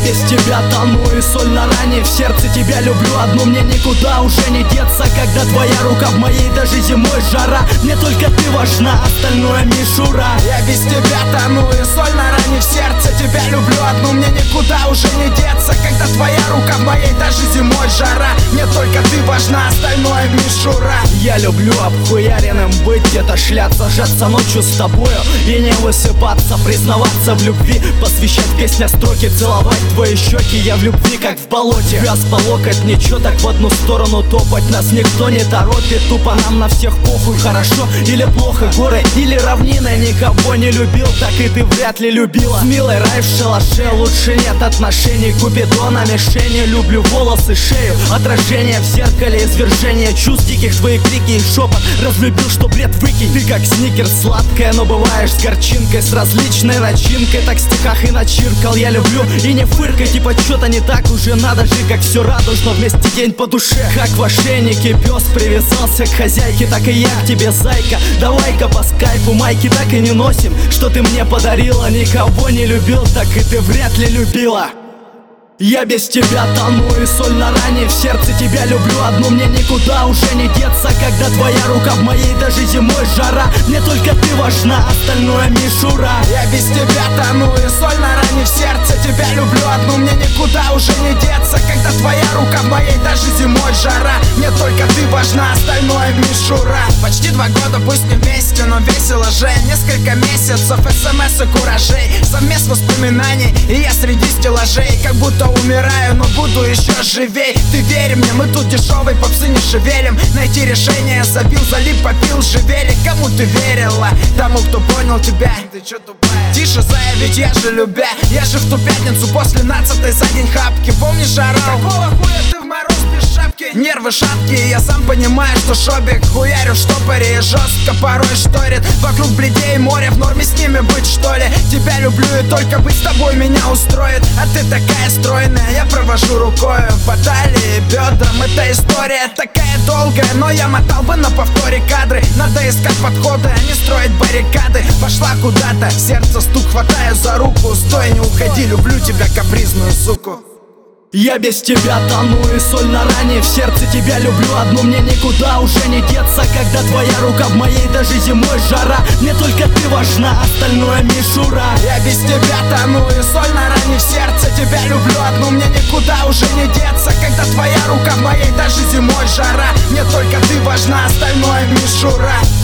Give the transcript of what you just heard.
без тебя тону и соль на ране. В сердце тебя люблю одну, мне никуда уже не деться. Когда твоя рука в моей, даже зимой жара. Мне только ты важна, остальное мишура. Я без тебя тону и соль на ране. В сердце тебя люблю одну, мне никуда уже не деться. Когда твоя рука в моей, даже зимой жара. Мне только ты важна, остальное мишура. Я люблю обхуяренным быть, где-то шляться, сжаться ночью с тобою и не высыпаться, признаваться в любви, посвящать в песнях строки, целовать твои щеки. Я в любви, как в болоте, вяз по локоть, ничего так в одну сторону топать. Нас никто не торопит, тупо нам на всех похуй. Хорошо или плохо, горы или равнины. Никого не любил, так и ты вряд ли любила. С милой рай в шалаше, лучше нет отношений. Купидон на мишени, люблю волосы, шею, отражение в зеркале, извержение чувств диких, твои крики и шепот. Разлюбил, что бред выкинь. Ты как сникерс, сладкая, но бываешь с горчинкой, с различной начинкой. Так в стихах и начиркал. Я люблю и не фыркай, типа что-то не так уже. Надо же, как все радужно, вместе день по душе. Как в ошейнике пес привязался к хозяйке, так и я к тебе, зайка. Давай-ка по скайпу, майки так и не носим. Что ты мне подарила, никого не любил, так и ты вряд ли любила. Я без тебя тону и соль на ране. В сердце тебя люблю одну, мне никуда уже не деться. Когда твоя рука в моей, даже зимой жара. Мне только ты важна, остальное мишура. Я без тебя тону и соль на ране. В сердце тебя люблю одну, мне никуда уже не деться. Когда твоя рука в моей, даже зимой жара. Мне только ты важна, остальное мишура. Почти 2 года, пусть не вместе, но весело же. Несколько месяцев смс и куражей, совмест воспоминаний, и я среди стеллажей. Как будто умираю, но буду еще живей. Ты верь мне, мы тут дешевой попсы не шевелим. Найти решение, забил, залип, попил, живели. Кому ты верила? Тому, кто понял тебя. Ты чё тупая? Тише, зая, ведь я же любя. Я же в ту пятницу после 12-й за день хапки. Помнишь, орал? Какого хуя ты в мороз без шапки? Нервы шаткие, я сам понимаю, что шобик. Хуярю в штопоре и жестко порой шторит. Вокруг бледей море, в норме с ними быть, что ли? Тебя люблю и только быть с тобой меня устроит. А ты такая стройная, я провожу рукой по талии, бедрам. Эта история такая долгая, но я мотал бы на повторе кадры. Надо искать подходы, а не строить баррикады. Пошла куда-то, сердце стук, хватаю за руку. Стой, не уходи, люблю тебя, капризную суку. Я без тебя тону и соль на ране. В сердце тебя люблю одну, мне никуда уже не деться. Когда твоя рука в моей, даже зимой жара. Мне только ты важна, остальное мишура. Я без тебя тону и соль на ране. В сердце тебя люблю одну, мне никуда уже не деться. Когда твоя рука в моей, даже зимой жара. Мне только ты важна, остальное мишура.